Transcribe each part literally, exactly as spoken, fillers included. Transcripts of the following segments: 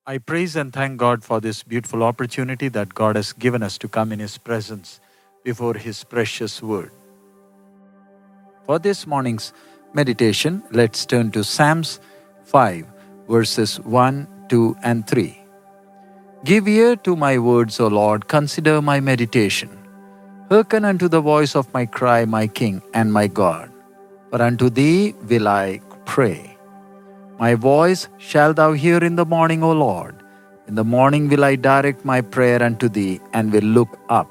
I praise and thank God for this beautiful opportunity that God has given us to come in His presence before His precious word. For this morning's meditation, let's turn to Psalms five, verses one, two, and three. Give ear to my words, O Lord, consider my meditation. Hearken unto the voice of my cry, my King and my God. For unto thee will I pray. My voice shalt thou hear in the morning, O Lord. In the morning will I direct my prayer unto thee, and will look up.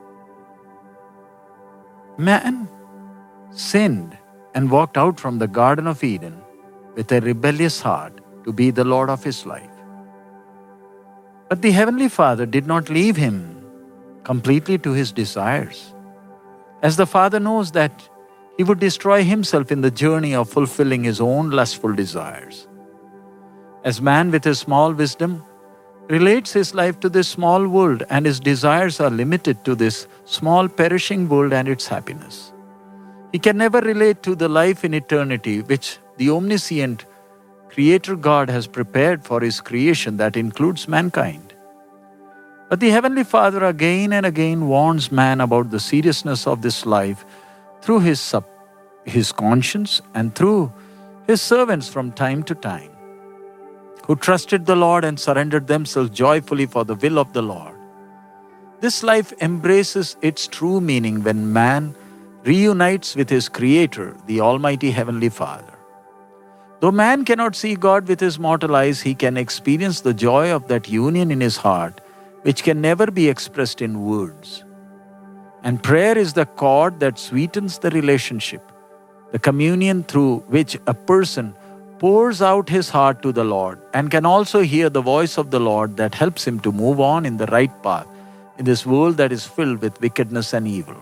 Man sinned and walked out from the Garden of Eden with a rebellious heart to be the Lord of his life. But the Heavenly Father did not leave him completely to his desires, as the Father knows that he would destroy himself in the journey of fulfilling his own lustful desires. As man with his small wisdom relates his life to this small world, and his desires are limited to this small perishing world and its happiness, he can never relate to the life in eternity which the omniscient Creator God has prepared for His creation that includes mankind. But the Heavenly Father again and again warns man about the seriousness of this life through his, sub, his conscience and through His servants from time to time, who trusted the Lord and surrendered themselves joyfully for the will of the Lord. This life embraces its true meaning when man reunites with his Creator, the Almighty Heavenly Father. Though man cannot see God with his mortal eyes, he can experience the joy of that union in his heart, which can never be expressed in words. And prayer is the cord that sweetens the relationship, the communion through which a person pours out his heart to the Lord and can also hear the voice of the Lord that helps him to move on in the right path in this world that is filled with wickedness and evil.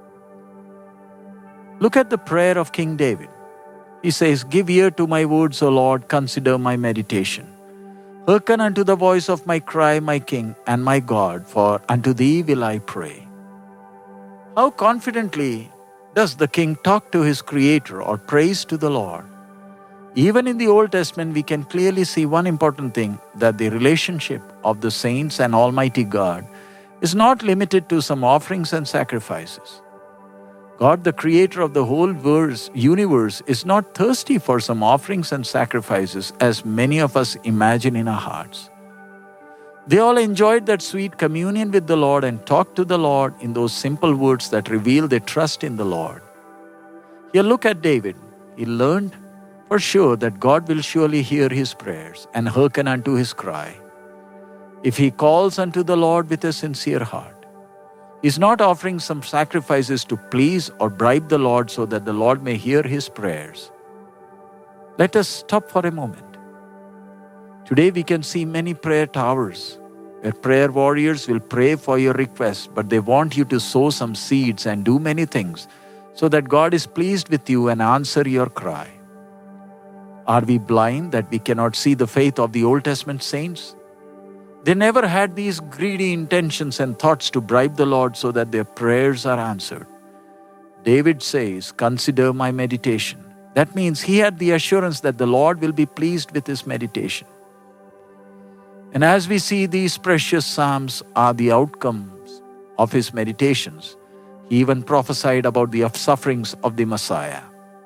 Look at the prayer of King David. He says, "Give ear to my words, O Lord, consider my meditation. Hearken unto the voice of my cry, my King and my God, for unto thee will I pray." How confidently does the king talk to his Creator or praise to the Lord? Even in the Old Testament, we can clearly see one important thing, that the relationship of the saints and Almighty God is not limited to some offerings and sacrifices. God, the Creator of the whole verse, universe, is not thirsty for some offerings and sacrifices as many of us imagine in our hearts. They all enjoyed that sweet communion with the Lord and talked to the Lord in those simple words that reveal their trust in the Lord. Here, look at David. He learned for sure that God will surely hear his prayers and hearken unto his cry. If he calls unto the Lord with a sincere heart, he is not offering some sacrifices to please or bribe the Lord so that the Lord may hear his prayers. Let us stop for a moment. Today we can see many prayer towers where prayer warriors will pray for your request, but they want you to sow some seeds and do many things so that God is pleased with you and answer your cry. Are we blind that we cannot see the faith of the Old Testament saints? They never had these greedy intentions and thoughts to bribe the Lord so that their prayers are answered. David says, "Consider my meditation." That means he had the assurance that the Lord will be pleased with his meditation. And as we see, these precious psalms are the outcomes of his meditations. He even prophesied about the sufferings of the Messiah.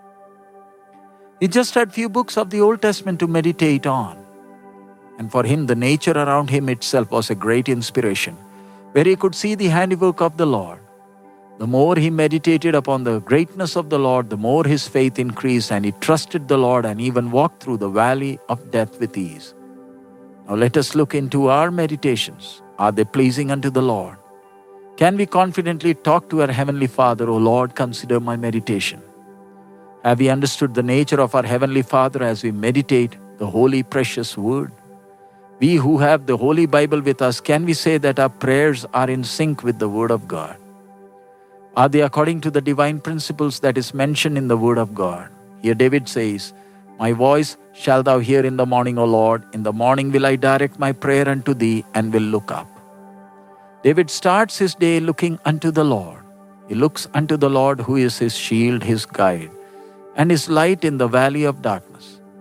He just had few books of the Old Testament to meditate on. And for him, the nature around him itself was a great inspiration, where he could see the handiwork of the Lord. The more he meditated upon the greatness of the Lord, the more his faith increased, and he trusted the Lord and even walked through the valley of death with ease. Now let us look into our meditations. Are they pleasing unto the Lord? Can we confidently talk to our Heavenly Father, "O Lord, consider my meditation"? Have we understood the nature of our Heavenly Father as we meditate the holy, precious Word? We who have the Holy Bible with us, can we say that our prayers are in sync with the Word of God? Are they according to the divine principles that is mentioned in the Word of God? Here David says, "My voice shalt thou hear in the morning, O Lord. In the morning will I direct my prayer unto thee, and will look up." David starts his day looking unto the Lord. He looks unto the Lord, who is his shield, his guide, and his light in the valley of darkness.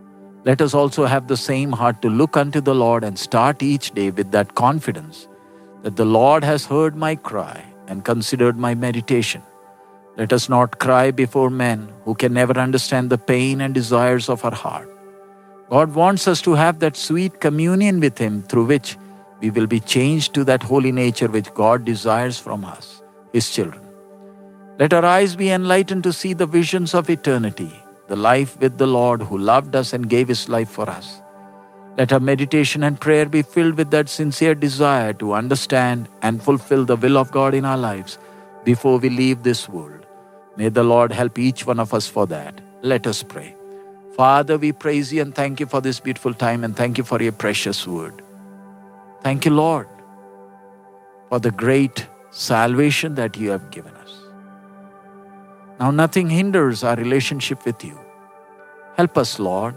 Let us also have the same heart to look unto the Lord and start each day with that confidence that the Lord has heard my cry and considered my meditation. Let us not cry before men who can never understand the pain and desires of our heart. God wants us to have that sweet communion with Him through which we will be changed to that holy nature which God desires from us, His children. Let our eyes be enlightened to see the visions of eternity, the life with the Lord who loved us and gave His life for us. Let our meditation and prayer be filled with that sincere desire to understand and fulfill the will of God in our lives before we leave this world. May the Lord help each one of us for that. Let us pray. Father, we praise You and thank You for this beautiful time, and thank You for Your precious word. Thank You, Lord, for the great salvation that You have given us. Now nothing hinders our relationship with You. Help us, Lord,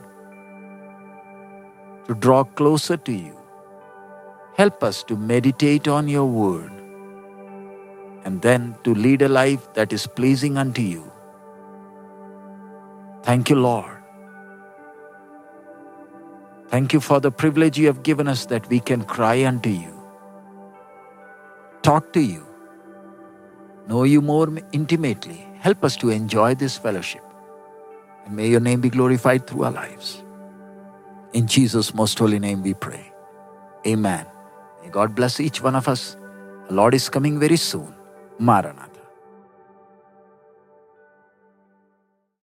to draw closer to You. Help us to meditate on Your word and then to lead a life that is pleasing unto You. Thank You, Lord. Thank You for the privilege You have given us that we can cry unto You, talk to You, know You more intimately. Help us to enjoy this fellowship. And may Your name be glorified through our lives. In Jesus' most holy name we pray. Amen. May God bless each one of us. The Lord is coming very soon. Maranatha.